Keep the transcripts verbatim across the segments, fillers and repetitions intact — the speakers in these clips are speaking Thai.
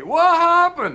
What happened?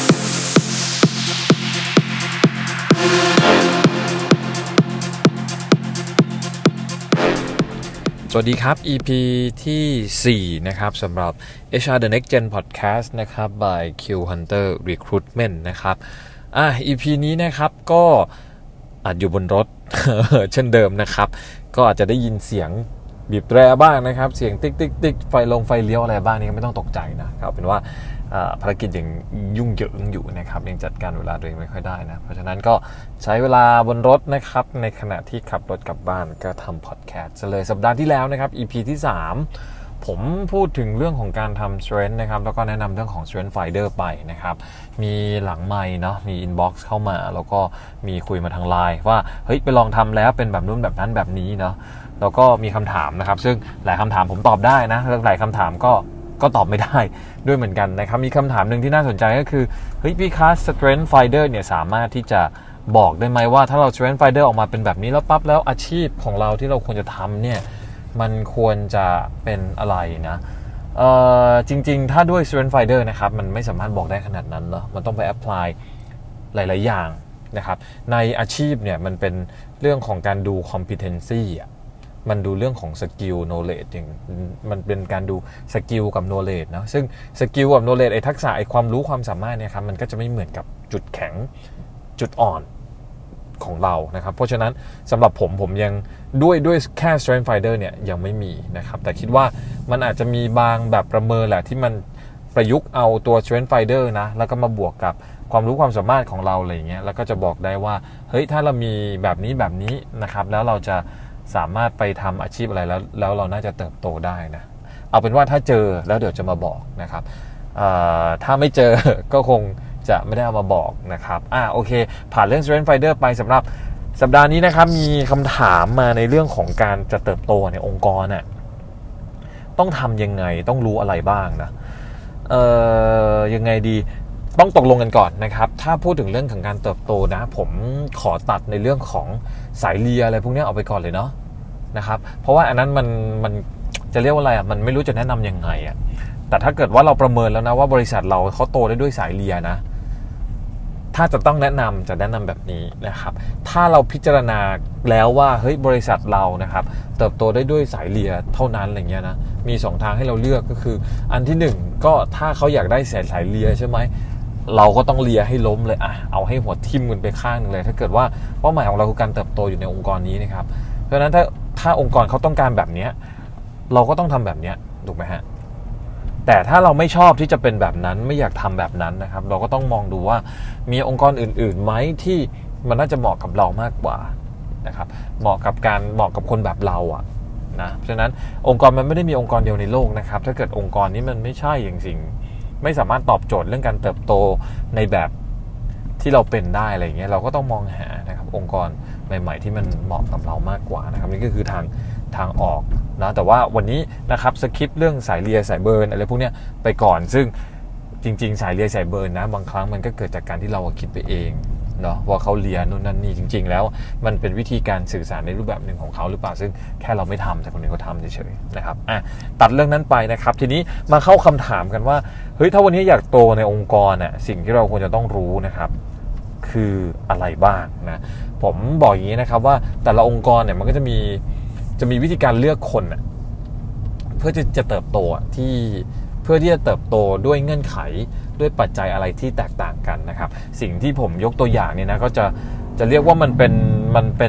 สวัสดีครับ อี พี ที่สี่นะครับสำหรับ เอช อาร์ The Next Gen Podcast นะครับ by Q Hunter Recruitment นะครับอ่ะ อี พี นี้นะครับก็อาจอยู่บนรถ เช่นเดิมนะครับก็อาจจะได้ยินเสียงบีบแตรบ้างนะครับเสียงติ๊กติ๊กติ๊กไฟลงไฟเลี้ยวอะไรบ้างนี่ก็ไม่ต้องตกใจนะครับเป็นว่าภารกิจยังยุ่งเหยิงอยู่นะครับยังจัดการเวลาตัวเองไม่ค่อยได้นะเพราะฉะนั้นก็ใช้เวลาบนรถนะครับในขณะที่ขับรถกลับบ้านก็ทำพอดแคสต์เลยสัปดาห์ที่แล้วนะครับ อี พี ที่สามผมพูดถึงเรื่องของการทำ Strength นะครับแล้วก็แนะนำเรื่องของ Strength Finder ไปนะครับมีหลังไมค์เนาะมี inbox เข้ามาแล้วก็มีคุยมาทาง ไลน์ ว่าเฮ้ยไปลองทำแล้วเป็นแบบนู้นแบบนั้นแบบนี้เนาะแล้วก็มีคำถามนะครับซึ่งหลายคำถามผมตอบได้นะหลายคำถามก็ก็ตอบไม่ได้ด้วยเหมือนกันนะครับมีคำถามหนึ่งที่น่าสนใจก็คือเฮ้ยพี่คะ Strength Finder เนี่ยสามารถที่จะบอกได้ไหมว่าถ้าเรา Strength Finder ออกมาเป็นแบบนี้แล้วปั๊บแล้วอาชีพของเราที่เราควรจะทำเนี่ยมันควรจะเป็นอะไรนะเอ่อจริงๆถ้าด้วย Strength Finder นะครับมันไม่สามารถบอกได้ขนาดนั้นเนาะมันต้องไป apply หลายๆอย่างนะครับในอาชีพเนี่ยมันเป็นเรื่องของการดู competency อ่ะมันดูเรื่องของสกิล knowledge อย่างมันเป็นการดูสกิลกับ knowledge นะซึ่งสกิลกับ knowledge ไอ้ทักษะไอ้ความรู้ความสามารถเนี่ยครับมันก็จะไม่เหมือนกับจุดแข็งจุดอ่อนของเรานะครับเพราะฉะนั้นสำหรับผมผมยังด้วยด้วยแค่ Strength Finder เนี่ยยังไม่มีนะครับแต่คิดว่ามันอาจจะมีบางแบบประเมินแหละที่มันประยุกต์เอาตัว Strength Finder นะแล้วก็มาบวกกับความรู้ความสามารถของเราอะไรอย่างเงี้ยแล้วก็จะบอกได้ว่าเฮ้ยถ้าเรามีแบบนี้แบบนี้นะครับแล้วเราจะสามารถไปทำอาชีพอะไรแล้วแล้วเราน่าจะเติบโตได้นะเอาเป็นว่าถ้าเจอแล้วเดี๋ยวจะมาบอกนะครับถ้าไม่เจอก็คงจะไม่ได้เอามาบอกนะครับอ่าโอเคผ่านเรื่อง Strength Finder ไปสำหรับสัปดาห์นี้นะครับมีคำถามมาในเรื่องของการจะเติบโตในองค์กรน่ะต้องทำยังไงต้องรู้อะไรบ้างนะเอ่อยังไงดีต้องตกลงกันก่อนนะครับถ้าพูดถึงเรื่องของการเติบโตนะผมขอตัดในเรื่องของสายเลียอะไรพวกนี้เอาไปก่อนเลยเนาะนะครับเพราะว่าอันนั้นมันมันจะเรียกว่าอะไรอ่ะมันไม่รู้จะแนะนำยังไงอ่ะแต่ถ้าเกิดว่าเราประเมินแล้วนะว่าบริษัทเราเขาโตได้ด้วยสายเลียนะถ้าจะต้องแนะนำจะแนะนำแบบนี้นะครับถ้าเราพิจารณาแล้วว่าเฮ้ยบริษัทเรานะครับเติบโตได้ด้วยสายเลียเท่านั้นอะไรเงี้ยนะมีสองทางให้เราเลือกก็คืออันที่หนึ่งก็ถ้าเขาอยากได้สายสายเลียใช่ไหมเราก็ต้องเลียให้ล้มเลยอ่ะเอาให้หัวทิ่มกันไปข้างนึงเลยถ้าเกิดว่าเป้าหมายของเราคือการเติบโตอยู่ในองค์กรนี้นะครับเพราะฉะนั้นถ้าถ้าองค์กรเขาต้องการแบบนี้เราก็ต้องทำแบบนี้ถูกไหมฮะแต่ถ้าเราไม่ชอบที่จะเป็นแบบนั้นไม่อยากทำแบบนั้นนะครับเราก็ต้องมองดูว่ามีองค์กรอื่นๆไหมที่มันน่าจะเหมาะกับเรามากกว่านะครับเหมาะกับการเหมาะกับคนแบบเราอ่ะนะเพราะฉะนั้นองค์กรมันไม่ได้มีองค์กรเดียวในโลกนะครับถ้าเกิดองค์กรนี้มันไม่ใช่อย่างจริงไม่สามารถตอบโจทย์เรื่องการเติบโตในแบบที่เราเป็นได้อะไรเงี้ยเราก็ต้องมองหานะครับองค์กรใหม่ๆที่มันเหมาะกับเรามากกว่านะครับนี่ก็คือทางทางออกนะแต่ว่าวันนี้นะครับสคริปต์เรื่องสายเลียสายเบิร์นอะไรพวกนี้ไปก่อนซึ่งจริงๆสายเลียสายเบิร์นนะบางครั้งมันก็เกิดจากการที่เราคิดไปเองเนาะว่าเขาเลียนู่นนั่นนี่จริงๆแล้วมันเป็นวิธีการสื่อสารในรูปแบบหนึ่งของเขาหรือเปล่าซึ่งแค่เราไม่ทำแต่คนอื่นเขาทำเฉยๆนะครับอ่ะตัดเรื่องนั้นไปนะครับทีนี้มาเข้าคำถามกันว่าเฮ้ยถ้าวันนี้อยากโตในองค์กรน่ะสิ่งที่เราควรจะต้องรู้นะครับคืออะไรบ้างนะผมบอกอย่างนี้นะครับว่าแต่ละองค์กรเนี่ยมันก็จะมีจะมีวิธีการเลือกคนน่ะเพื่อจะจะเติบโตที่เพื่อที่จะเติบโตด้วยเงื่อนไขด้วยปัจจัยอะไรที่แตกต่างกันนะครับสิ่งที่ผมยกตัวอย่างเนี่ยนะก็จะจะเรียกว่ามันเป็นมันเป็น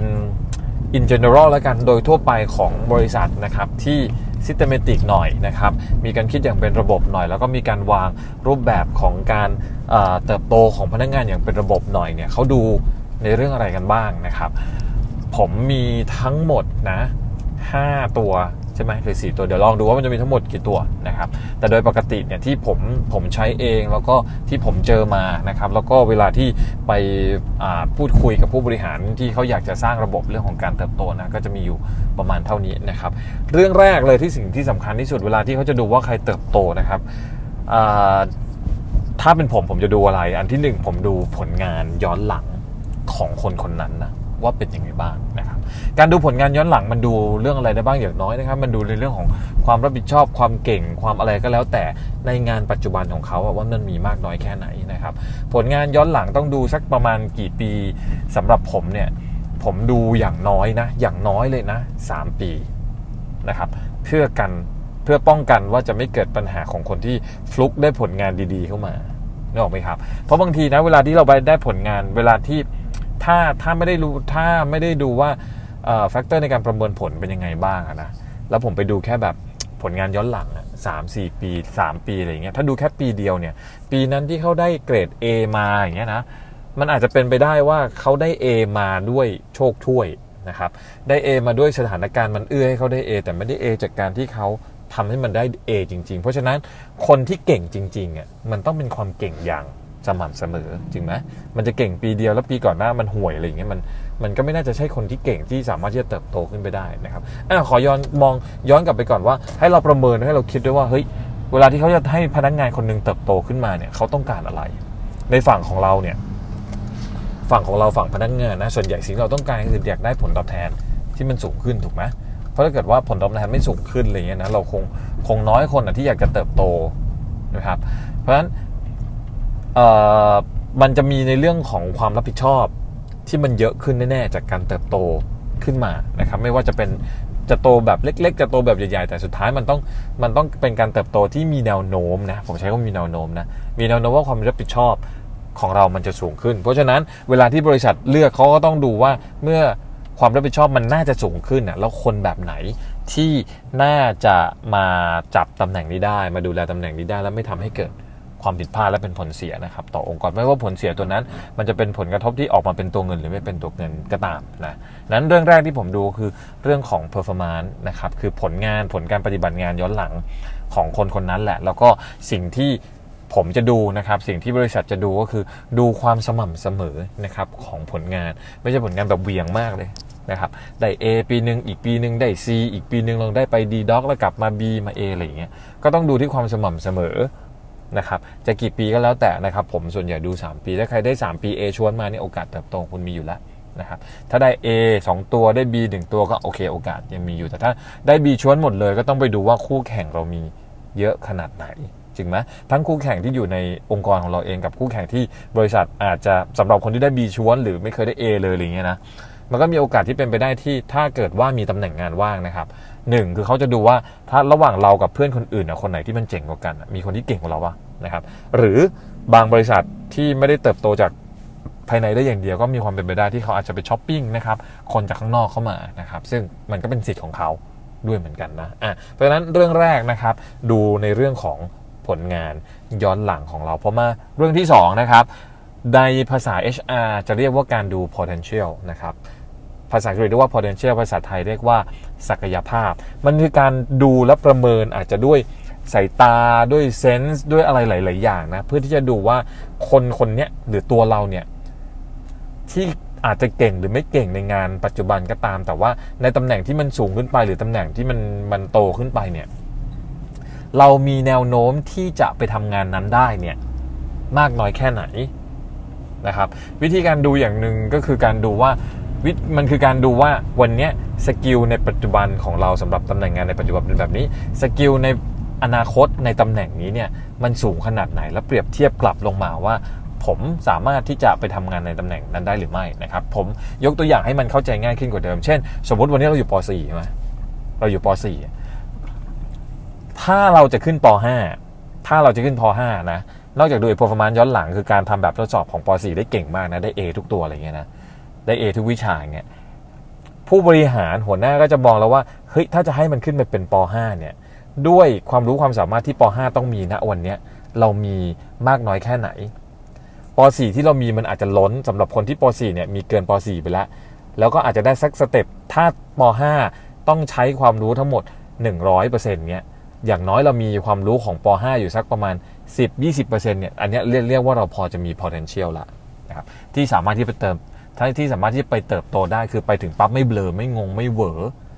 in general แล้วกันโดยทั่วไปของบริษัทนะครับที่ systematic หน่อยนะครับมีการคิดอย่างเป็นระบบหน่อยแล้วก็มีการวางรูปแบบของการเอ่อเติบโตของพนักงานอย่างเป็นระบบหน่อยเนี่ยเขาดูในเรื่องอะไรกันบ้างนะครับผมมีทั้งหมดนะห้าตัวใช่ไหมหรือสี่ตัวเดี๋ยวลองดูว่ามันจะมีทั้งหมดกี่ตัวนะครับแต่โดยปกติเนี่ยที่ผมผมใช้เองแล้วก็ที่ผมเจอมานะครับแล้วก็เวลาที่ไปพูดคุยกับผู้บริหารที่เขาอยากจะสร้างระบบเรื่องของการเติบโตนะก็จะมีอยู่ประมาณเท่านี้นะครับเรื่องแรกเลยที่สิ่งที่สำคัญที่สุดเวลาที่เขาจะดูว่าใครเติบโตนะครับถ้าเป็นผมผมจะดูอะไรอันที่หนึ่งผมดูผลงานย้อนหลังของคนคนนั้นนะว่าเป็นยังไงบ้างนะครับการดูผลงานย้อนหลังมันดูเรื่องอะไรได้บ้างอย่างน้อยนะครับมันดูในเรื่องของความรับผิดชอบความเก่งความอะไรก็แล้วแต่ในงานปัจจุบันของเขาว่ามันมีมากน้อยแค่ไหนนะครับผลงานย้อนหลังต้องดูสักประมาณกี่ปีสำหรับผมเนี่ยผมดูอย่างน้อยนะอย่างน้อยเลยนะสามปีนะครับเพื่อกันเพื่อป้องกันว่าจะไม่เกิดปัญหาของคนที่ฟลุกได้ผลงานดีๆเข้ามานึกออกไหมครับเพราะบางทีนะเวลาที่เราไปได้ผลงานเวลาที่ถ้าถ้าไม่ได้รู้ถ้าไม่ได้ดูว่าเอ่อแฟกเตอร์ในการประเมินผลเป็นยังไงบ้างนะแล้วผมไปดูแค่แบบผลงานย้อนหลังอ่ะสามสี่ปีสามปีอะไรอย่างเงี้ยถ้าดูแค่ปีเดียวเนี่ยปีนั้นที่เขาได้เกรด A มาอย่างเงี้ยนะมันอาจจะเป็นไปได้ว่าเขาได้ A มาด้วยโชคช่วยนะครับได้ A มาด้วยสถานการณ์มันเอื้อให้เขาได้ A แต่ไม่ได้ A จากการที่เขาทำให้มันได้ A จริงๆเพราะฉะนั้นคนที่เก่งจริงๆอ่ะมันต้องเป็นความเก่งอย่างสม่ำเสมอจริงไหมมันจะเก่งปีเดียวแล้วปีก่อนหน้ามันห่วยอะไรอย่างเงี้ยมันมันก็ไม่น่าจะใช่คนที่เก่งที่สามารถที่จะเติบโตขึ้นไปได้นะครับอ่ะขอย้อนมองย้อนกลับไปก่อนว่าให้เราประเมินให้เราคิดด้วยว่าเฮ้ยเวลาที่เขาจะให้พนักงานคนนึงเติบโตขึ้นมาเนี่ยเขาต้องการอะไรในฝั่งของเราเนี่ยฝั่งของเราฝั่งพนักงานนะส่วนใหญ่สิ่งเราต้องการคืออยากได้ผลตอบแทนที่มันสูงขึ้นถูกไหมเพราะถ้าเกิดว่าผลตอบแทนไม่สูงขึ้นอะไรเงี้ยนะเราคงคงน้อยคนที่อยากจะเติบโตนะครับเพราะฉะนั้นเอ่อมันจะมีในเรื่องของความรับผิดชอบที่มันเยอะขึ้นแน่ๆจากการเติบโตขึ้นมานะครับไม่ว่าจะเป็นจะโตแบบเล็กๆจะโตแบบใหญ่ๆแต่สุดท้ายมันต้องมันต้องเป็นการเติบโตที่มีแนวโน้มนะผมใช้คำว่ามีแนวโน้มนะมีแนวโน้มว่าความรับผิดชอบของเรามันจะสูงขึ้นเพราะฉะนั้นเวลาที่บริษัทเลือกเขาก็ต้องดูว่าเมื่อความรับผิดชอบมันน่าจะสูงขึ้นนะแล้วคนแบบไหนที่น่าจะมาจับตำแหน่งนี้ได้มาดูแลตำแหน่งนี้ได้แล้วไม่ทำให้เกิดความผิดพลาดและเป็นผลเสียนะครับต่อองค์กรไม่ว่าผลเสียตัวนั้นมันจะเป็นผลกระทบที่ออกมาเป็นตัวเงินหรือไม่เป็นตัวเงินก็ตามนะนั้นเรื่องแรกที่ผมดูคือเรื่องของ performance นะครับคือผลงานผลการปฏิบัติงานย้อนหลังของคนคนนั้นแหละแล้วก็สิ่งที่ผมจะดูนะครับสิ่งที่บริษัทจะดูก็คือดูความสม่ำเสมอนะครับของผลงานไม่ใช่ผลงานแบบเวียงมากเลยนะครับได้ A ปีนึงอีกปีนึงได้ C อีกปีนึงลองได้ไป D doc แล้วกลับมา B มา A อะไรอย่างเงี้ยก็ต้องดูที่ความสม่ำเสมอนะครับจะกี่ปีก็แล้วแต่นะครับผมส่วนใหญ่ดูสามปีถ้าใครได้สามปี A ชวนมานี่โอกาสเติบโตคุณมีอยู่แล้วนะครับถ้าได้ A สองตัวได้ B หนึ่งตัวก็โอเคโอกาสยังมีอยู่แต่ถ้าได้ B ชวนหมดเลยก็ต้องไปดูว่าคู่แข่งเรามีเยอะขนาดไหนจริงไหมทั้งคู่แข่งที่อยู่ในองค์กรของเราเองกับคู่แข่งที่บริษัทอาจจะสำหรับคนที่ได้ B ชวนหรือไม่เคยได้ A เลยอะไรเงี้ยนะมันก็มีโอกาสที่เป็นไปได้ที่ถ้าเกิดว่ามีตำแหน่งงานว่างนะครับหนึ่งคือเขาจะดูว่าถ้าระหว่างเรากับเพื่อนคนอื่นคนไหนที่มันเจ๋งกว่ากันมีคนที่เก่งกว่าเราวะนะครับหรือบางบริษัทที่ไม่ได้เติบโตจากภายในได้อย่างเดียวก็มีความเป็นไปได้ที่เขาอาจจะไปช้อปปิ้งนะครับคนจากข้างนอกเข้ามานะครับซึ่งมันก็เป็นสิทธิ์ของเขาด้วยเหมือนกันนะอ่ะเพราะฉะนั้นเรื่องแรกนะครับดูในเรื่องของผลงานย้อนหลังของเราเพราะมาเรื่องที่สองนะครับในภาษา เอช อาร์ จะเรียกว่าการดู potential นะครับภาษาอังกฤษเรียกว่า potential ภาษาไทยเรียกว่าศักยภาพมันคือการดูและประเมินอาจจะด้วยสายตาด้วยเซนส์ด้วยอะไรหลายๆอย่างนะเพื่อที่จะดูว่าคนคนนี้หรือตัวเราเนี่ยที่อาจจะเก่งหรือไม่เก่งในงานปัจจุบันก็ตามแต่ว่าในตำแหน่งที่มันสูงขึ้นไปหรือตำแหน่งที่มันมันโตขึ้นไปเนี่ยเรามีแนวโน้มที่จะไปทำงานนั้นได้เนี่ยมากน้อยแค่ไหนนะครับวิธีการดูอย่างหนึ่งก็คือการดูว่ามันคือการดูว่าวันนี้สกิลในปัจจุบันของเราสำหรับตำแหน่งงานในปัจจุบันเป็นแบบนี้สกิลในอนาคตในตำแหน่งนี้เนี่ยมันสูงขนาดไหนแล้วเปรียบเทียบกลับลงมาว่าผมสามารถที่จะไปทำงานในตำแหน่งนั้นได้หรือไม่นะครับผมยกตัวอย่างให้มันเข้าใจง่ายขึ้นกว่าเดิมเช่นสมมติวันนี้เราอยู่ป .สี่ ใช่ไหมเราอยู่ป .สี่ ถ้าเราจะขึ้นป .ห้า ถ้าเราจะขึ้นป .ห้า นะนอกจากดู performance ย้อนหลังคือการทำแบบทดสอบของป .สี่ ได้เก่งมากนะได้ A ทุกตัวอะไรเงี้ยนะได้ A ทุกวิชาเงี้ยผู้บริหารหัวหน้าก็จะมองแล้วว่าเฮ้ยถ้าจะให้มันขึ้นไปเป็นป .ห้า เนี่ยด้วยความรู้ความสามารถที่ป .ห้า ต้องมีณวันนี้เรามีมากน้อยแค่ไหนป .สี่ ที่เรามีมันอาจจะล้นสำหรับคนที่ป .สี่ เนี่ยมีเกินป .สี่ ไปแล้วแล้วก็อาจจะได้สักสเต็ปถ้าป .ห้า ต้องใช้ความรู้ทั้งหมด หนึ่งร้อยเปอร์เซ็นต์ เงี้ยอย่างน้อยเรามีความรู้ของป .ห้า อยู่สักประมาณ สิบถึงยี่สิบเปอร์เซ็นต์ เนี่ยอันนี้เรียกเรียกว่าเราพอจะมี potential ละนะครับที่สามารถที่ไปเติมที่สามารถที่ไปเติบโตได้คือไปถึงปั๊บไม่เบลอไม่งงไม่เหวอ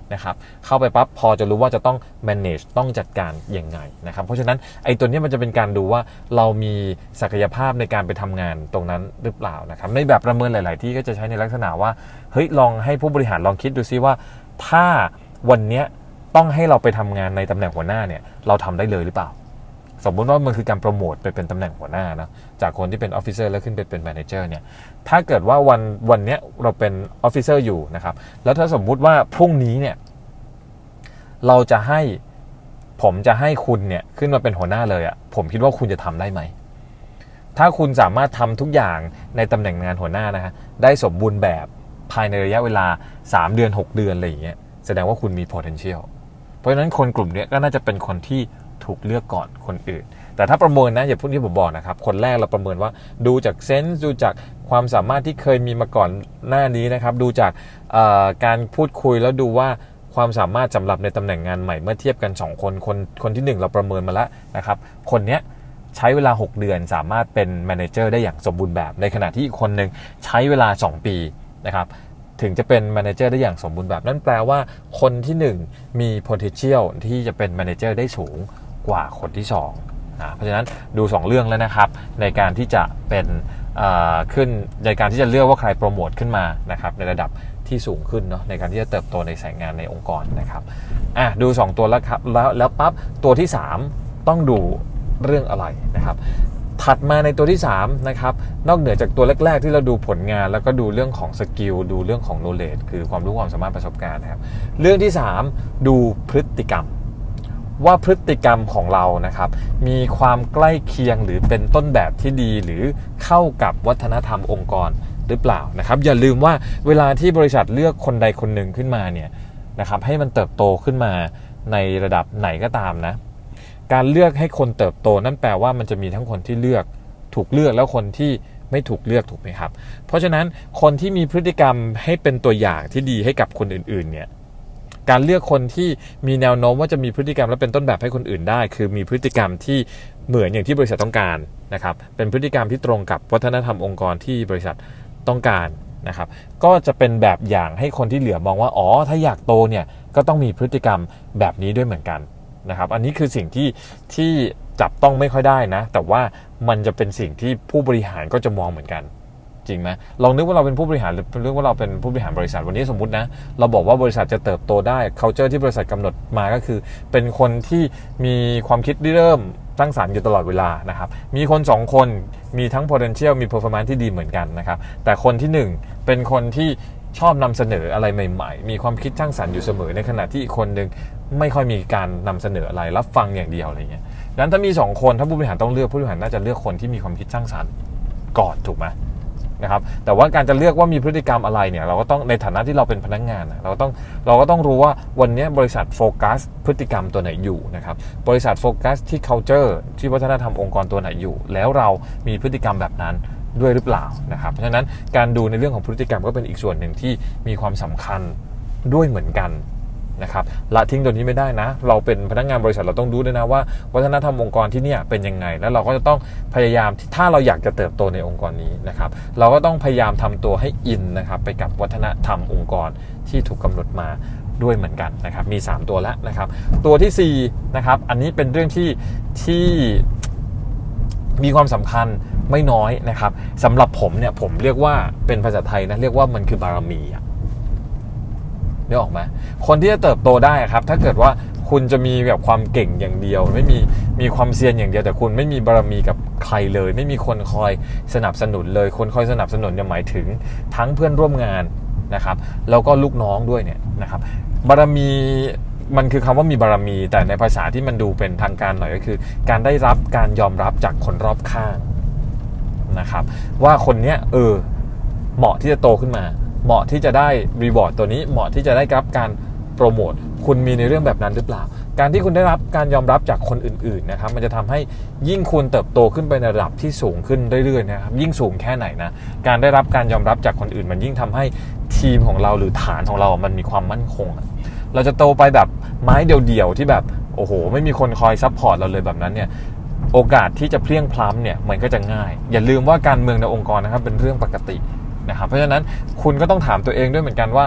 นะครับเข้าไปปั๊บพอจะรู้ว่าจะต้อง manage ต้องจัดการยังไงนะครับเพราะฉะนั้นไอ้ตัวนี้มันจะเป็นการดูว่าเรามีศักยภาพในการไปทำงานตรงนั้นหรือเปล่านะครับในแบบประเมินหลายๆที่ก็จะใช้ในลักษณะว่าเฮ้ยลองให้ผู้บริหารลองคิดดูซิว่าถ้าวันนี้ต้องให้เราไปทำงานในตำแหน่งหัวหน้าเนี่ยเราทำได้เลยหรือเปล่าสมมติว่ามันคือการโปรโมทไปเป็นตำแหน่งหัวหน้านะจากคนที่เป็นออฟฟิเซอร์แล้วขึ้นไปเป็นแมเนเจอร์เนี่ยถ้าเกิดว่าวันวันนี้เราเป็นออฟฟิเซอร์อยู่นะครับแล้วถ้าสมมุติว่าพรุ่งนี้เนี่ยเราจะให้ผมจะให้คุณเนี่ยขึ้นมาเป็นหัวหน้าเลยอ่ะผมคิดว่าคุณจะทำได้ไหมถ้าคุณสามารถทำทุกอย่างในตำแหน่งงานหัวหน้านะฮะได้สมบูรณ์แบบภายในระยะเวลาสามเดือนหกเดือนอะไรอย่างเงี้ยแสดงว่าคุณมี potential เพราะฉะนั้นคนกลุ่มนี้ก็น่าจะเป็นคนที่ถูกเลือกก่อนคนอื่นแต่ถ้าประเมินนะอย่าพูดที่ผมบอกนะครับคนแรกเราประเมินว่าดูจากเซนส์ดูจากความสามารถที่เคยมีมาก่อนหน้านี้นะครับดูจากการพูดคุยแล้วดูว่าความสามารถสำหรับในตำแหน่งงานใหม่เมื่อเทียบกันสองคนคนคนที่หนึ่งเราประเมินมาแล้วนะครับคนนี้ใช้เวลาหกเดือนสามารถเป็นแมเนเจอร์ได้อย่างสมบูรณ์แบบในขณะที่อีกคนนึงใช้เวลาสองปีนะครับถึงจะเป็นแมเนเจอร์ได้อย่างสมบูรณ์แบบนั่นแปลว่าคนที่หนึ่งมี potential ที่จะเป็นแมเนเจอร์ได้สูงกว่าคนที่สองนะเพราะฉะนั้นดูสองเรื่องแล้วนะครับในการที่จะเป็นขึ้นในการที่จะเลือกว่าใครโปรโมทขึ้นมานะครับในระดับที่สูงขึ้นเนาะในการที่จะเติบโตในสายงานในองค์กรนะครับอ่ะดูสองตัวแล้วครับแล้วแล้วปั๊บตัวที่สามต้องดูเรื่องอะไรนะครับถัดมาในตัวที่สามนะครับนอกเหนือจากตัวแรกๆที่เราดูผลงานแล้วก็ดูเรื่องของสกิลดูเรื่องของ knowledge คือความรู้ความสามารถประสบการณ์นะครับเรื่องที่สามดูพฤติกรรมว่าพฤติกรรมของเรานะครับมีความใกล้เคียงหรือเป็นต้นแบบที่ดีหรือเข้ากับวัฒนธรรมองค์กรหรือเปล่านะครับอย่าลืมว่าเวลาที่บริษัทเลือกคนใดคนหนึ่งขึ้นมาเนี่ยนะครับให้มันเติบโตขึ้นมาในระดับไหนก็ตามนะการเลือกให้คนเติบโตนั่นแปลว่ามันจะมีทั้งคนที่เลือกถูกเลือกแล้วคนที่ไม่ถูกเลือกถูกไหมครับเพราะฉะนั้นคนที่มีพฤติกรรมให้เป็นตัวอย่างที่ดีให้กับคนอื่นๆเนี่ยการเลือกคนที่มีแนวโน้มว่าจะมีพฤติกรรมและเป็นต้นแบบให้คนอื่นได้คือมีพฤติกรรมที่เหมือนอย่างที่บริษัทต้องการนะครับเป็นพฤติกรรมที่ตรงกับวัฒนธรรมองค์กรที่บริษัทต้องการนะครับก็จะเป็นแบบอย่างให้คนที่เหลือมองว่าอ๋อถ้าอยากโตเนี่ยก็ต้องมีพฤติกรรมแบบนี้ด้วยเหมือนกันนะครับอันนี้คือสิ่งที่ที่จับต้องไม่ค่อยได้นะแต่ว่ามันจะเป็นสิ่งที่ผู้บริหารก็จะมองเหมือนกันจริงไหมลองนึกว่าเราเป็นผู้บริหารหรือเรื่องว่าเราเป็นผู้บริหารบริษัทวันนี้สมมุตินะเราบอกว่าบริษัทจะเติบโตได้ culture ที่บริษัทกำหนดมาก็คือเป็นคนที่มีความคิดริเริ่มสร้างสรรค์อยู่ตลอดเวลานะครับมีคนสองคนมีทั้ง potential มี performance ที่ดีเหมือนกันนะครับแต่คนที่หนึ่งเป็นคนที่ชอบนำเสนออะไรใหม่ๆมีความคิดสร้างสรรค์อยู่เสมอในขณะที่อีกคนนึงไม่ค่อยมีการนำเสนออะไรรับฟังอย่างเดียวอะไรเงี้ยดังนั้นถ้ามีสองคนถ้าผู้บริหารต้องเลือกผู้บริหารน่าจะเลือกคนที่มีความคิดสร้างสรรค์ก่อนถูกไหมนะครับแต่ว่าการจะเลือกว่ามีพฤติกรรมอะไรเนี่ยเราก็ต้องในฐานะที่เราเป็นพนักงานเราก็ต้องเราก็ต้องรู้ว่าวันนี้บริษัทโฟกัสพฤติกรรมตัวไหนอยู่นะครับบริษัทโฟกัสที่ culture ที่วัฒนธรรมองค์กรตัวไหนอยู่แล้วเรามีพฤติกรรมแบบนั้นด้วยหรือเปล่านะครับเพราะฉะนั้นการดูในเรื่องของพฤติกรรมก็เป็นอีกส่วนหนึ่งที่มีความสำคัญด้วยเหมือนกันนะครับละทิ้งตัวนี้ไม่ได้นะเราเป็นพนักงานบริษัทเราต้องรู้ด้วยนะว่าวัฒนธรรมองค์กรที่นี่เป็นยังไงแล้วเราก็จะต้องพยายามถ้าเราอยากจะเติบโตในองค์กรนี้นะครับเราก็ต้องพยายามทำตัวให้อินนะครับไปกับวัฒนธรรมองค์กรที่ถูกกำหนดมาด้วยเหมือนกันนะครับมีสามตัวแล้วนะครับตัวที่สี่นะครับอันนี้เป็นเรื่องที่ที่มีความสำคัญไม่น้อยนะครับสำหรับผมเนี่ยผมเรียกว่าเป็นภาษาไทยนะเรียกว่ามันคือบารมีอะนึกออกไหมคนที่จะเติบโตได้ครับถ้าเกิดว่าคุณจะมีแบบความเก่งอย่างเดียวไม่มีมีความเซียนอย่างเดียวแต่คุณไม่มีบารมีกับใครเลยไม่มีคนคอยสนับสนุนเลยคนคอยสนับสนุนเนี่ยหมายถึงทั้งเพื่อนร่วมงานนะครับแล้วก็ลูกน้องด้วยเนี่ยนะครับบารมีมันคือคำว่ามีบารมีแต่ในภาษาที่มันดูเป็นทางการหน่อยก็คือการได้รับการยอมรับจากคนรอบข้างนะครับว่าคนเนี้ยเออเหมาะที่จะโตขึ้นมาเหมาะที่จะได้รีวอร์ดตัวนี้เหมาะที่จะได้รับการโปรโมทคุณมีในเรื่องแบบนั้นหรือเปล่าการที่คุณได้รับการยอมรับจากคนอื่นๆนะครับมันจะทำให้ยิ่งคุณเติบโตขึ้นไปในระดับที่สูงขึ้นเรื่อยๆนะครับยิ่งสูงแค่ไหนนะการได้รับการยอมรับจากคนอื่นมันยิ่งทำให้ทีมของเราหรือฐานของเรามันมีความมั่นคงเราจะโตไปแบบไม้เดี่ยวๆที่แบบโอ้โหไม่มีคนคอยซัพพอร์ตเราเลยแบบนั้นเนี่ยโอกาสที่จะเพลี้ยงพล้ำเนี่ยมันก็จะง่ายอย่าลืมว่าการเมืองในองค์กรนะครับเป็นเรื่องปกตินะครับเพราะฉะนั้นคุณก็ต้องถามตัวเองด้วยเหมือนกันว่า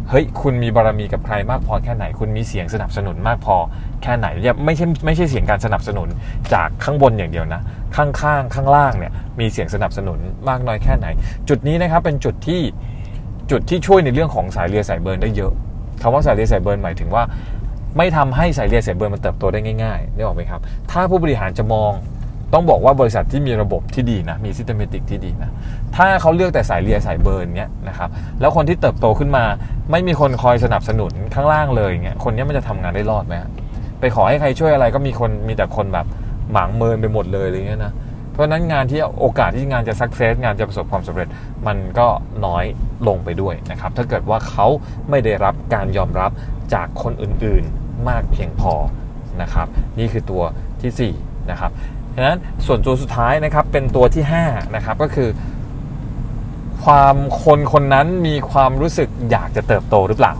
เฮ้ยคุณมีบารมีกับใครมากพอแค่ไหนคุณมีเสียงสนับสนุนมากพอแค่ไหนเนี่ยไม่ใช่ไม่ใช่เสียงการสนับสนุนจากข้างบนอย่างเดียวนะข้างๆข้างล่างเนี่ยมีเสียงสนับสนุนมากน้อยแค่ไหนจุดนี้นะครับเป็นจุดที่จุดที่ช่วยในเรื่องของสายเรือสายเบิร์นได้เยอะคำว่าสายเรือสายเบิร์นหมายถึงว่าไม่ทำให้สายเรือสายเบิร์นมันเติบโตได้ง่ายๆนึกออกไหมครับถ้าผู้บริหารจะมองต้องบอกว่าบริษัทที่มีระบบที่ดีนะมี systematic ที่ดีนะถ้าเขาเลือกแต่สายเรือสายเบิร์นเนี้ยนะครับแล้วคนที่เติบโตขึ้นมาไม่มีคนคอยสนับสนุนข้างล่างเลยเงี้ยคนนี้มันจะทำงานได้รอดไหมไปขอให้ใครช่วยอะไรก็มีคนมีแต่คนแบบหมางเมินไปหมดเลยอะไรเงี้ยนะเพราะนั้นงานที่โอกาสที่งานจะ success งานจะประสบความสำเร็จมันก็น้อยลงไปด้วยนะครับถ้าเกิดว่าเขาไม่ได้รับการยอมรับจากคนอื่นๆมากเพียงพอนะครับนี่คือตัวที่สี่นะครับฉะนั้นส่วนตัวสุดท้ายนะครับเป็นตัวที่ห้านะครับก็คือความคนคนนั้นมีความรู้สึกอยากจะเติบโตหรือเปล่า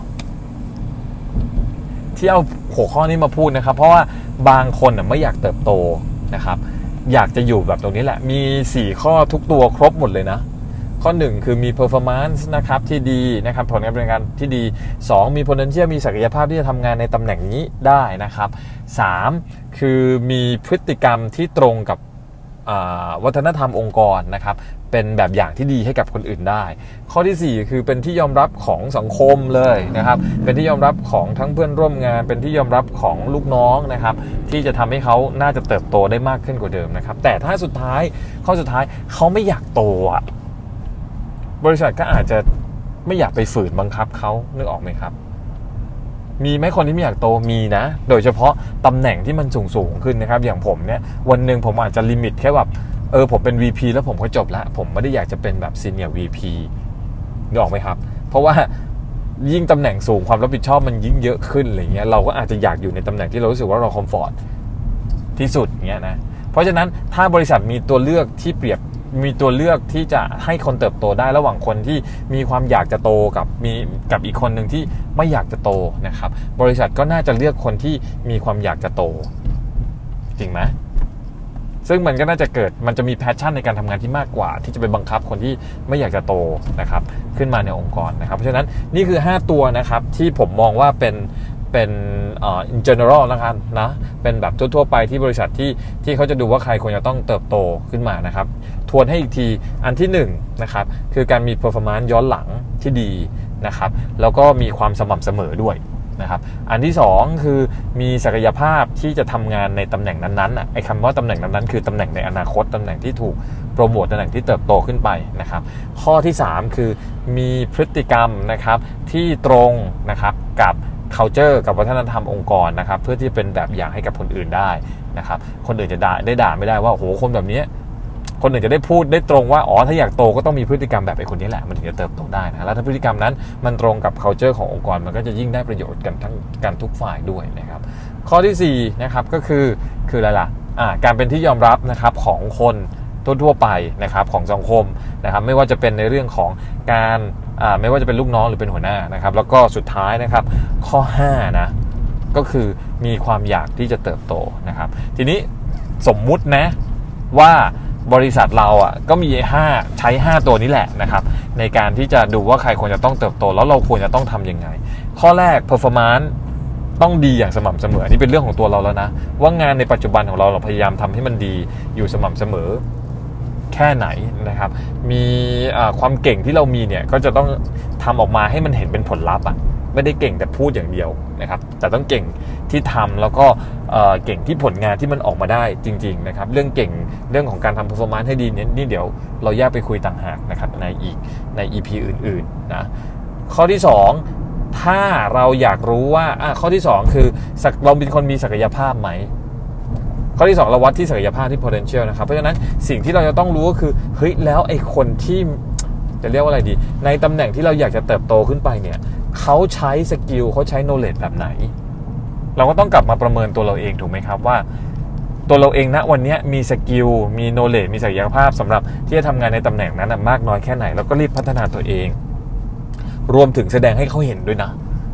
ที่เอาหัวข้อนี้มาพูดนะครับเพราะว่าบางคนไม่อยากเติบโตนะครับอยากจะอยู่แบบตรงนี้แหละมีสี่ข้อทุกตัวครบหมดเลยนะข้อหนึ่งคือมี performance นะครับที่ดีนะครับผลการบริการที่ดีสองมี potential มีศักยภาพที่จะทำงานในตำแหน่งนี้ได้นะครับสามคือมีพฤติกรรมที่ตรงกับวัฒนธรรมองค์กรนะครับเป็นแบบอย่างที่ดีให้กับคนอื่นได้ข้อที่สี่คือเป็นที่ยอมรับของสังคมเลยนะครับเป็นที่ยอมรับของทั้งเพื่อนร่วมงานเป็นที่ยอมรับของลูกน้องนะครับที่จะทำให้เขาน่าจะเติบโตได้มากขึ้นกว่าเดิมนะครับแต่ถ้าสุดท้ายข้อสุดท้ายเขาไม่อยากโตอ่ะบริษัทก็อาจจะไม่อยากไปฝืนบังคับเขานึกออกไหมครับมีไหมคนที่ไม่อยากโตมีนะโดยเฉพาะตำแหน่งที่มันสูงสูงขึ้นนะครับอย่างผมเนี่ยวันหนึ่งผมอาจจะลิมิตแค่แบบเออผมเป็น วี พี แล้วผมก็จบละผมไม่ได้อยากจะเป็นแบบ Senior วี พี นึกออกไหมครับเพราะว่ายิ่งตำแหน่งสูงความรับผิดชอบมันยิ่งเยอะขึ้นอะไรเงี้ยเราก็อาจจะอยากอยู่ในตำแหน่งที่เรารู้สึกว่าเราคอมฟอร์ตที่สุดเงี้ยนะเพราะฉะนั้นถ้าบริษัทมีตัวเลือกที่เปรียบมีตัวเลือกที่จะให้คนเติบโตได้ระหว่างคนที่มีความอยากจะโตกับมีกับอีกคนหนึ่งที่ไม่อยากจะโตนะครับบริษัทก็น่าจะเลือกคนที่มีความอยากจะโตจริงไหมซึ่งมันก็น่าจะเกิดมันจะมีแพชชั่นในการทำงานที่มากกว่าที่จะไปบังคับคนที่ไม่อยากจะโตนะครับขึ้นมาในองค์กรนะครับเพราะฉะนั้นนี่คือห้าตัวนะครับที่ผมมองว่าเป็นเป็นเอ่อ in general นะครับนะเป็นแบบทั่วๆไปที่บริษัทที่ที่เขาจะดูว่าใครควรจะต้องเติบโตขึ้นมานะครับทวนให้อีกทีอันที่หนึ่งนะครับคือการมี performance ย้อนหลังที่ดีนะครับแล้วก็มีความสม่ำเสมอด้วยนะครับอันที่สองคือมีศักยภาพที่จะทำงานในตำแหน่งนั้นๆอ่ะไอ้คำว่าตำแหน่งนั้นๆคือตำแหน่งในอนาคตตำแหน่งที่ถูกโปรโมทตำแหน่งที่เติบโตขึ้นไปนะครับข้อที่สามคือมีพฤติกรรมนะครับที่ตรงนะครับกับ culture กับวัฒนธรรมองค์กรนะครับเพื่อที่เป็นแบบอย่างให้กับคนอื่นได้นะครับคนอื่นจะด่าได้ด่าไม่ได้ว่าโอ้โหคนแบบนี้คนอื่นจะได้พูดได้ตรงว่าอ๋อถ้าอยากโตก็ต้องมีพฤติกรรมแบบไอ้คนนี้แหละมันถึงจะเติบโตได้นะแล้วถ้าพฤติกรรมนั้นมันตรงกับ culture ขององค์กรมันก็จะยิ่งได้ประโยชน์กันทั้งกันทุกฝ่ายด้วยนะครับข้อที่สี่นะครับก็คือคืออะไรล่ะอ่าการเป็นที่ยอมรับนะครับของคนทั่วๆไปนะครับของสังคมนะครับไม่ว่าจะเป็นในเรื่องของการอ่าไม่ว่าจะเป็นลูกน้องหรือเป็นหัวหน้านะครับแล้วก็สุดท้ายนะครับข้อห้านะก็คือมีความอยากที่จะเติบโตนะครับทีนี้สมมุตินะว่าบริษัทเราอ่ะก็มีห้าใช้ห้าตัวนี้แหละนะครับในการที่จะดูว่าใครควรจะต้องเติบโตแล้วเราควรจะต้องทำยังไงข้อแรก performance ต้องดีอย่างสม่ำเสมอนี่เป็นเรื่องของตัวเราแล้วนะว่างานในปัจจุบันของเราเราพยายามทำให้มันดีอยู่สม่ำเสมอแค่ไหนนะครับมีความเก่งที่เรามีเนี่ยก็จะต้องทำออกมาให้มันเห็นเป็นผลลัพธ์อ่ะไม่ได้เก่งแต่พูดอย่างเดียวนะครับแต่ต้องเก่งที่ทำแล้วก็เก่งที่ผลงานที่มันออกมาได้จริงๆนะครับเรื่องเก่งเรื่องของการทำ performance ให้ดีเนี่ยนี่เดี๋ยวเราแยกไปคุยต่างหากนะครับในอีกใน อี พี อื่นๆนะข้อที่สองถ้าเราอยากรู้ว่าอ่ะข้อที่สองคือเราเป็นคนมีศักยภาพไหมข้อที่สองเราวัดที่ศักยภาพที่ potential นะครับเพราะฉะนั้นสิ่งที่เราจะต้องรู้ก็คือเฮ้ยแล้วไอ้คนที่จะเรียกว่าอะไรดีในตำแหน่งที่เราอยากจะเติบโตขึ้นไปเนี่ยเขาใช้สกิลเขาใช้ knowledge แบบไหนเราก็ต้องกลับมาประเมินตัวเราเองถูกไหมครับว่าตัวเราเองณวันนี้มีสกิลมี knowledge มีศักยภาพสำหรับที่จะทำงานในตำแหน่งนั้นมากน้อยแค่ไหนแล้วก็รีบพัฒนาตัวเองรวมถึงแสดงให้เขาเห็นด้วยนะ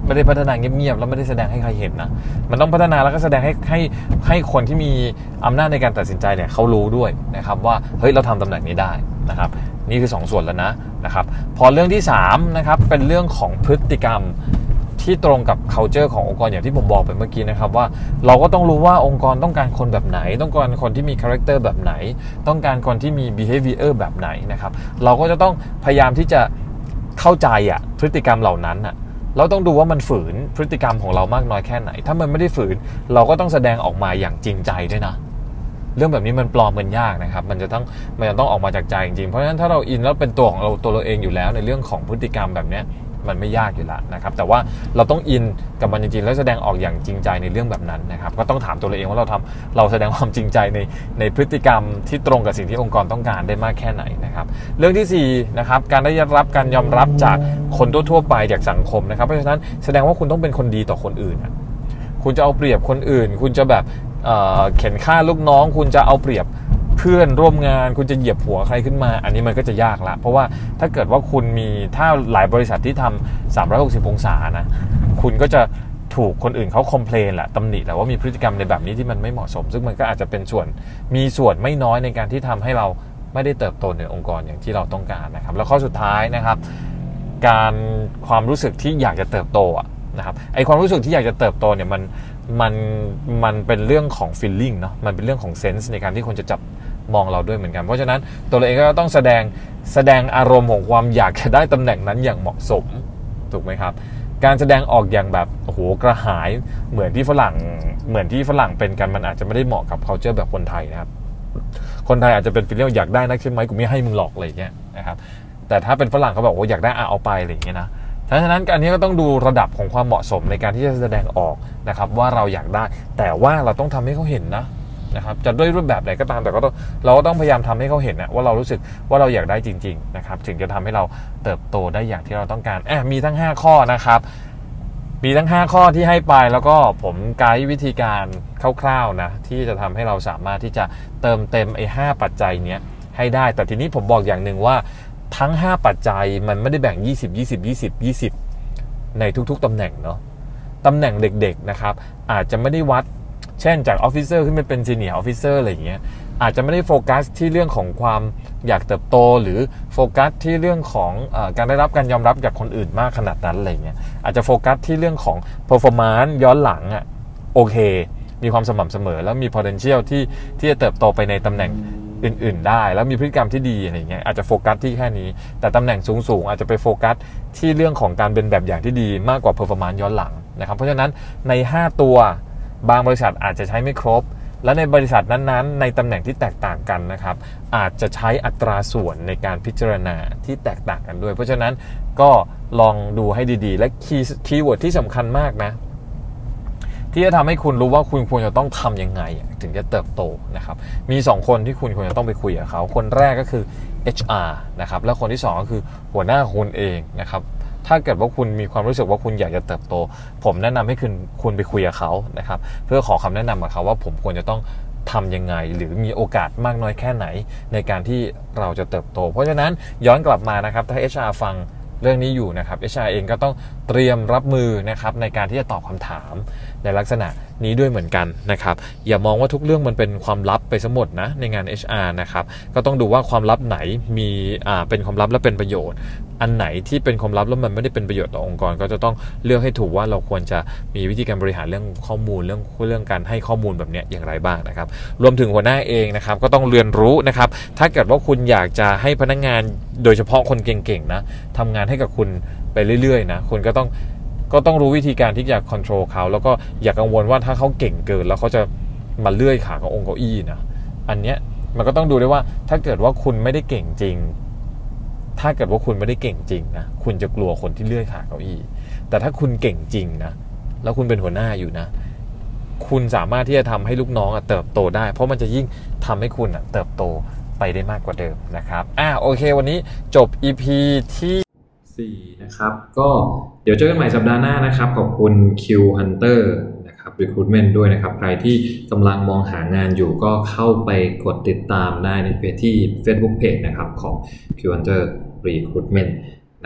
ไม่ได้พัฒนาเงียบๆแล้วไม่ได้แสดงให้ใครเห็นนะมันต้องพัฒนาแล้วก็แสดงให้ให้ให้คนที่มีอำนาจในการตัดสินใจเนี่ยเขารู้ด้วยนะครับว่าเฮ้ยเราทำตำแหน่งนี้ได้นะครับนี่คือสองส่วนแล้วนะนะครับพอเรื่องที่สามนะครับเป็นเรื่องของพฤติกรรมที่ตรงกับ culture ขององค์กรอย่างที่ผมบอกไปเมื่อกี้นะครับว่าเราก็ต้องรู้ว่าองค์กรต้องการคนแบบไหนต้องการคนที่มี character แบบไหนต้องการคนที่มี behavior แบบไหนนะครับเราก็จะต้องพยายามที่จะเข้าใจอ่ะพฤติกรรมเหล่านั้นอ่ะเราต้องดูว่ามันฝืนพฤติกรรมของเรามากน้อยแค่ไหนถ้ามันไม่ได้ฝืนเราก็ต้องแสดงออกมาอย่างจริงใจด้วยนะเรื่องแบบนี้มันปลอมกันยากนะครับมันจะต้องมันจะต้องออกมาจากใจจริงๆเพราะฉะนั้นถ้าเราอินแล้วเป็นตัวของเราตัวเราเองอยู่แล้วในเรื่องของพฤติกรรมแบบนี้มันไม่ยากอยู่แล้วนะครับแต่ว่าเราต้องอินกับมันจริงๆแล้วแสดงออกอย่างจริงใจในเรื่องแบบนั้นนะครับก็ต้องถามตัวเราเองว่าเราทำเราแสดงความจริงใจในในพฤติกรรมที่ตรงกับสิ่งที่องค์กรต้องการได้มากแค่ไหนนะครับเรื่องที่สี่นะครับการได้รับการยอมรับจากคนทั่วๆไปจากสังคมนะครับเพราะฉะนั้นแสดงว่าคุณต้องเป็นคนดีต่อคนอื่นนะคุณจะเอาเปรียบคนอื่นคุณจะแบบเอ่อเข็นฆ่าลูกน้องคุณจะเอาเปรียบเพื่อนร่วมงานคุณจะเหยียบหัวใครขึ้นมาอันนี้มันก็จะยากละเพราะว่าถ้าเกิดว่าคุณมีถ้าหลายบริษัทที่ทำสามร้อยหกสิบองศานะคุณก็จะถูกคนอื่นเขาคอมเพลนแหละตำหนิแหละว่ามีพฤติกรรมในแบบนี้ที่มันไม่เหมาะสมซึ่งมันก็อาจจะเป็นส่วนมีส่วนไม่น้อยในการที่ทำให้เราไม่ได้เติบโตในองค์กรอย่างที่เราต้องการนะครับแล้วข้อสุดท้ายนะครับการความรู้สึกที่อยากจะเติบโตนะครับไอความรู้สึกที่อยากจะเติบโตเนี่ยมันมันมันเป็นเรื่องของ feeling เนาะมันเป็นเรื่องของ sense ในการที่คนจะจับมองเราด้วยเหมือนกันเพราะฉะนั้นตัวเราเองก็ต้องแสดงแสดงอารมณ์ของความอยากจะได้ตำแหน่งนั้นอย่างเหมาะสมถูกไหมครับการแสดงออกอย่างแบบโอ้โหกระหายเหมือนที่ฝรั่งเหมือนที่ฝรั่งเป็นกันมันอาจจะไม่ได้เหมาะกับ culture แบบคนไทยนะครับคนไทยอาจจะเป็นฟีลลิ่งอยากได้นักใช่ไหมกูไม่ให้มึงหลอกอะไรอย่างเงี้ยนะครับแต่ถ้าเป็นฝรั่งเขาบอกว่าอยากได้เอาไปอะไรอย่างเงี้ยนะฉะนั้นอันนี้ก็ต้องดูระดับของความเหมาะสมในการที่จะแสดงออกนะครับว่าเราอยากได้แต่ว่าเราต้องทำให้เขาเห็นนะนะครับจะด้วยรูปแบบไหนก็ตามแต่ก็ต้องเราก็ต้องพยายามทำให้เขาเห็นนะว่าเรารู้สึกว่าเราอยากได้จริงๆนะครับถึงจะทำให้เราเติบโตได้อย่างที่เราต้องการแอบมีทั้งห้าข้อนะครับมีทั้งห้าข้อที่ให้ไปแล้วก็ผมไกด์วิธีการคร่าวๆนะที่จะทำให้เราสามารถที่จะเติมเต็มไอ้ห้าปัจจัยเนี้ยให้ได้แต่ทีนี้ผมบอกอย่างนึงว่าทั้งห้าปัจจัยมันไม่ได้แบ่งยี่สิบ ยี่สิบ ยี่สิบ ยี่สิบในทุกๆตำแหน่งเนาะตำแหน่งเด็กๆนะครับอาจจะไม่ได้วัดเช่นจากออฟฟิเซอร์ขึ้นไปเป็นซีเนียร์ออฟฟิเซอร์อะไรอย่างเงี้ยอาจจะไม่ได้โฟกัสที่เรื่องของความอยากเติบโตหรือโฟกัสที่เรื่องของเอ่อการได้รับการยอมรับจากคนอื่นมากขนาดนั้นอะไรเงี้ยอาจจะโฟกัสที่เรื่องของ performance ย้อนหลังอ่ะโอเคมีความสม่ำเสมอแล้วมี potential ที่ที่จะเติบโตไปในตำแหน่งอื่นๆได้แล้วมีพฤติกรรมที่ดีอะไรเงี้ยอาจจะโฟกัสที่แค่นี้แต่ตำแหน่งสูงๆอาจจะไปโฟกัสที่เรื่องของการเป็นแบบอย่างที่ดีมากกว่า performance ย้อนหลังนะครับเพราะฉะนั้นในห้าตัวบางบริษัทอาจจะใช้ไม่ครบและในบริษัทนั้นๆในตำแหน่งที่แตกต่างกันนะครับอาจจะใช้อัตราส่วนในการพิจารณาที่แตกต่างกันด้วยเพราะฉะนั้นก็ลองดูให้ดีๆและคีย์คีย์เวิร์ดที่สำคัญมากนะที่จะทำให้คุณรู้ว่าคุณควรจะต้องทำยังไงถึงจะเติบโตนะครับมีสองคนที่คุณควรจะต้องไปคุยกับเขาคนแรกก็คือ เอช อาร์ นะครับและคนที่สองก็คือหัวหน้าคุณเองนะครับถ้าเกิดว่าคุณมีความรู้สึกว่าคุณอยากจะเติบโตผมแนะนำให้คุณคุณไปคุยกับเขานะครับเพื่อขอคำแนะนำกับเขาว่าผมควรจะต้องทำยังไงหรือมีโอกาสมากน้อยแค่ไหนในการที่เราจะเติบโตเพราะฉะนั้นย้อนกลับมานะครับถ้า เอช อาร์ ฟังเรื่องนี้อยู่นะครับ เอช อาร์ เองก็ต้องเตรียมรับมือนะครับในการที่จะตอบคำถามในลักษณะนี้ด้วยเหมือนกันนะครับอย่ามองว่าทุกเรื่องมันเป็นความลับไปซะหมดนะในงาน เอช อาร์ นะครับก็ต้องดูว่าความลับไหนมีอ่าเป็นความลับและเป็นประโยชน์อันไหนที่เป็นความลับแล้วมันไม่ได้เป็นประโยชน์ต่อองค์กรก็จะต้องเลือกให้ถูกว่าเราควรจะมีวิธีการบริหารเรื่องข้อมูลเรื่องเรื่องการให้ข้อมูลแบบนี้อย่างไรบ้างนะครับรวมถึงหัวหน้าเองนะครับก็ต้องเรียนรู้นะครับถ้าเกิดว่าคุณอยากจะให้พนักงานโดยเฉพาะคนเก่งๆนะทำงานให้กับคุณไปเรื่อยๆนะคุณก็ต้องก็ต้องรู้วิธีการที่จะควบคุมเขาแล้วก็อย่ากังวลว่าถ้าเขาเก่งเกินแล้วเขาจะมาเลื่อยขาขององค์เก้าอี้นะอันเนี้ยมันก็ต้องดูด้วยว่าถ้าเกิดว่าคุณไม่ได้เก่งจริงถ้าเกิดว่าคุณไม่ได้เก่งจริงนะคุณจะกลัวคนที่เลื่อยขาเก้าอี้แต่ถ้าคุณเก่งจริงนะแล้วคุณเป็นหัวหน้าอยู่นะคุณสามารถที่จะทำให้ลูกน้องเติบโตได้เพราะมันจะยิ่งทำให้คุณเติบโตไปได้มากกว่าเดิมนะครับอ่ะโอเควันนี้จบ อี พี ที่สี่นะครับก็เดี๋ยวเจอกันใหม่สัปดาห์หน้านะครับขอบคุณ Q Hunter นะครับ Recruitment ด้วยนะครับใครที่กำลังมองหางานอยู่ก็เข้าไปกดติดตามได้ในเพจที่ Facebook Page นะครับของ Q Hunter Recruitment นะ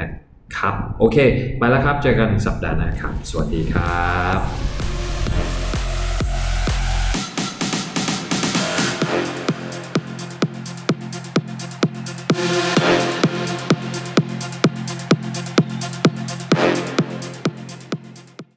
ครับโอเคไปแล้วครับเจอกันสัปดาห์หน้าครับสวัสดีครับ